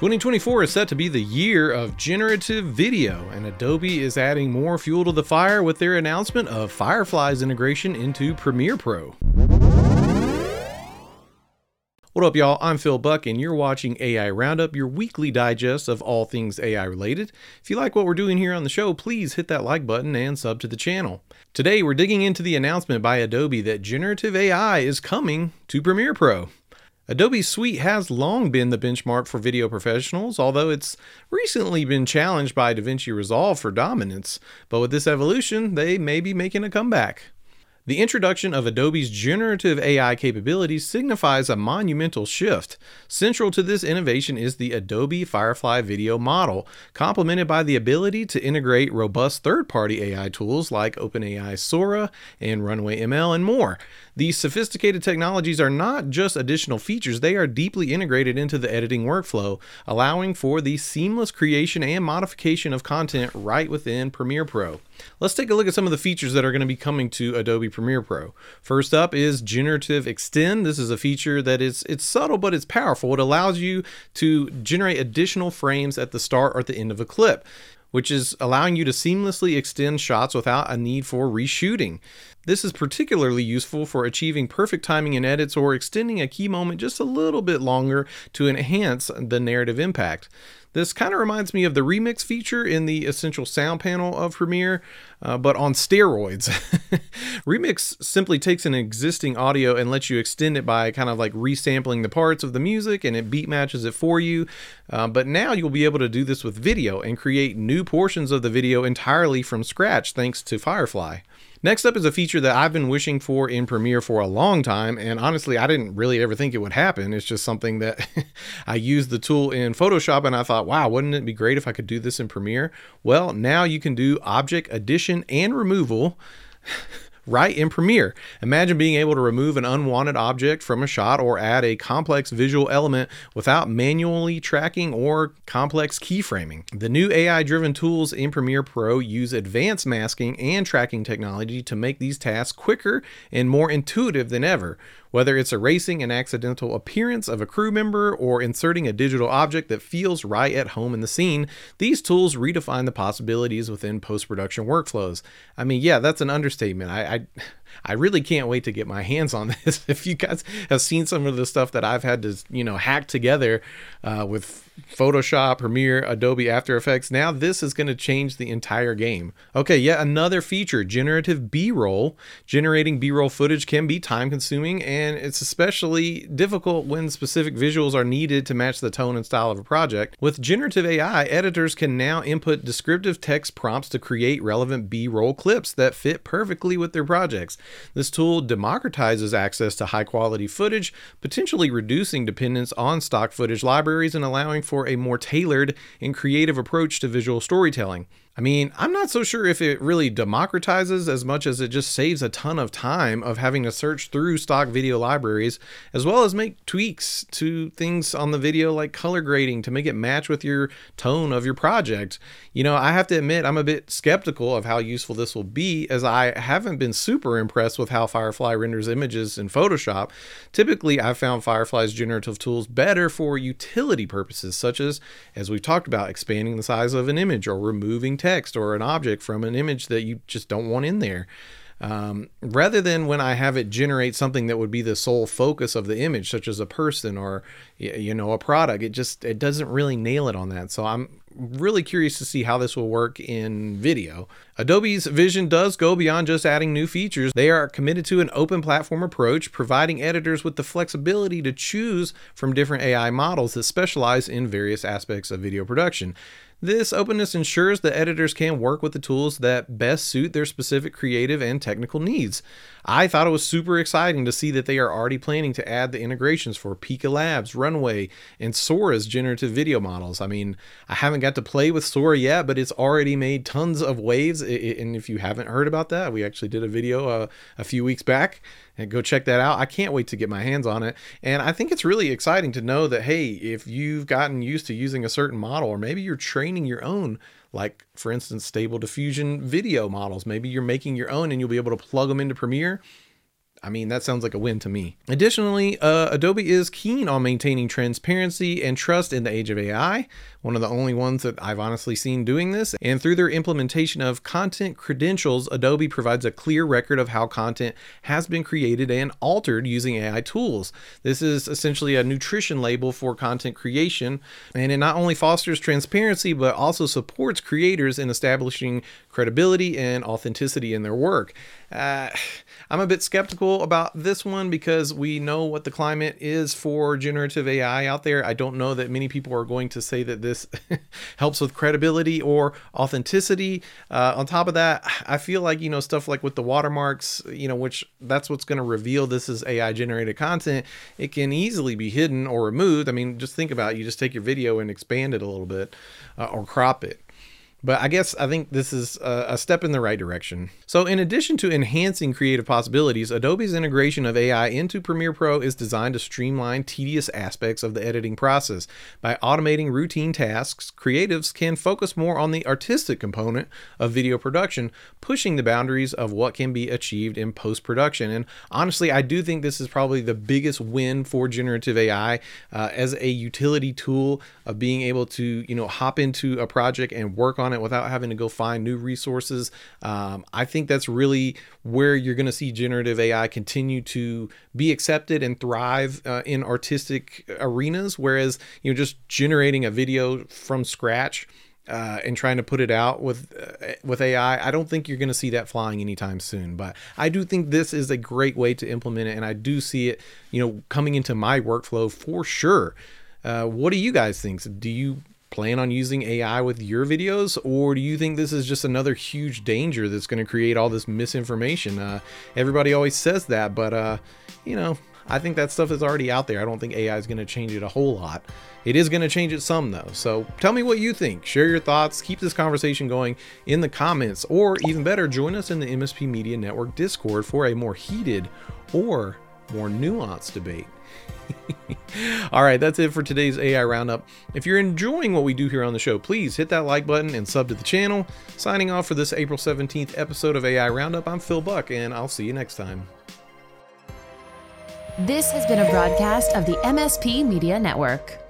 2024 is set to be the year of generative video, and Adobe is adding more fuel to the fire with their announcement of Firefly's integration into Premiere Pro. What up, y'all? I'm Phil Buck, and you're watching AI Roundup, your weekly digest of all things AI related. If you like what we're doing here on the show, please hit that like button and sub to the channel. Today, we're digging into the announcement by Adobe that generative AI is coming to Premiere Pro. Adobe's suite has long been the benchmark for video professionals, although it's recently been challenged by DaVinci Resolve for dominance. But with this evolution, they may be making a comeback. The introduction of Adobe's generative AI capabilities signifies a monumental shift. Central to this innovation is the Adobe Firefly Video Model, complemented by the ability to integrate robust third-party AI tools like OpenAI Sora and Runway ML and more. These sophisticated technologies are not just additional features, they are deeply integrated into the editing workflow, allowing for the seamless creation and modification of content right within Premiere Pro. Let's take a look at some of the features that are going to be coming to Adobe Premiere Pro. First up is Generative Extend. This is a feature that it's subtle, but it's powerful. It allows you to generate additional frames at the start or at the end of a clip, which is allowing you to seamlessly extend shots without a need for reshooting. This is particularly useful for achieving perfect timing in edits or extending a key moment just a little bit longer to enhance the narrative impact. This kind of reminds me of the remix feature in the Essential Sound panel of Premiere, but on steroids. Remix simply takes an existing audio and lets you extend it by kind of like resampling the parts of the music, and it beat matches it for you. But now you'll be able to do this with video and create new portions of the video entirely from scratch thanks to Firefly. Next up is a feature that I've been wishing for in Premiere for a long time, and honestly, I didn't really ever think it would happen. It's just something that I used the tool in Photoshop, and I thought, wow, wouldn't it be great if I could do this in Premiere? Well, now you can do object addition and removal right in Premiere. Imagine being able to remove an unwanted object from a shot or add a complex visual element without manually tracking or complex keyframing. The new AI-driven tools in Premiere Pro use advanced masking and tracking technology to make these tasks quicker and more intuitive than ever. Whether it's erasing an accidental appearance of a crew member or inserting a digital object that feels right at home in the scene, these tools redefine the possibilities within post-production workflows. I mean, yeah, that's an understatement. I really can't wait to get my hands on this. If you guys have seen some of the stuff that I've had to, hack together with Photoshop, Premiere, Adobe After Effects, now this is going to change the entire game. Okay, yet another feature, generative B-roll. Generating B-roll footage can be time consuming, and it's especially difficult when specific visuals are needed to match the tone and style of a project. With generative AI, editors can now input descriptive text prompts to create relevant B-roll clips that fit perfectly with their projects. This tool democratizes access to high-quality footage, potentially reducing dependence on stock footage libraries and allowing for a more tailored and creative approach to visual storytelling. I mean, I'm not so sure if it really democratizes as much as it just saves a ton of time of having to search through stock video libraries, as well as make tweaks to things on the video like color grading to make it match with your tone of your project. I have to admit, I'm a bit skeptical of how useful this will be, as I haven't been super impressed with how Firefly renders images in Photoshop. Typically, I've found Firefly's generative tools better for utility purposes, such as we've talked about, expanding the size of an image or removing text or an object from an image that you just don't want in there. Rather than when I have it generate something that would be the sole focus of the image, such as a person or, a product, it doesn't really nail it on that. So I'm really curious to see how this will work in video. Adobe's vision does go beyond just adding new features. They are committed to an open platform approach, providing editors with the flexibility to choose from different AI models that specialize in various aspects of video production. This openness ensures that editors can work with the tools that best suit their specific creative and technical needs. I thought it was super exciting to see that they are already planning to add the integrations for Pika Labs, Runway, and Sora's generative video models. I mean, I haven't got to play with Sora yet, but it's already made tons of waves. And if you haven't heard about that, we actually did a video a few weeks back, and go check that out. I can't wait to get my hands on it. And I think it's really exciting to know that, hey, if you've gotten used to using a certain model, or maybe you're training your own, like for instance, Stable Diffusion video models, maybe you're making your own and you'll be able to plug them into Premiere. I mean, that sounds like a win to me. Additionally, Adobe is keen on maintaining transparency and trust in the age of AI. One of the only ones that I've honestly seen doing this. And through their implementation of content credentials, Adobe provides a clear record of how content has been created and altered using AI tools. This is essentially a nutrition label for content creation, and it not only fosters transparency, but also supports creators in establishing credibility and authenticity in their work. I'm a bit skeptical about this one because we know what the climate is for generative AI out there. I don't know that many people are going to say that this helps with credibility or authenticity. On top of that, I feel like, stuff like with the watermarks, which that's what's going to reveal this is AI generated content. It can easily be hidden or removed. I mean, just think about it. You just take your video and expand it a little bit or crop it. But I think this is a step in the right direction. So in addition to enhancing creative possibilities, Adobe's integration of AI into Premiere Pro is designed to streamline tedious aspects of the editing process. By automating routine tasks, creatives can focus more on the artistic component of video production, pushing the boundaries of what can be achieved in post-production. And honestly, I do think this is probably the biggest win for generative AI as a utility tool of being able to, hop into a project and work on it without having to go find new resources. I think that's really where you're going to see generative AI continue to be accepted and thrive in artistic arenas, whereas just generating a video from scratch and trying to put it out with AI, I don't think you're going to see that flying anytime soon. But I do think this is a great way to implement it, and I do see it coming into my workflow for sure. What do you guys think? Do you plan on using AI with your videos, or do you think this is just another huge danger that's going to create all this misinformation? Everybody always says that, but I think that stuff is already out there. I don't think AI is going to change it a whole lot. It is going to change it some though. So tell me what you think. Share your thoughts. Keep this conversation going in the comments, or even better, join us in the MSP Media Network Discord for a more heated or more nuanced debate. All right, that's it for today's AI Roundup. If you're enjoying what we do here on the show, please hit that like button and sub to the channel. Signing off for this April 17th episode of AI Roundup, I'm Phil Buck, and I'll see you next time. This has been a broadcast of the MSP Media Network.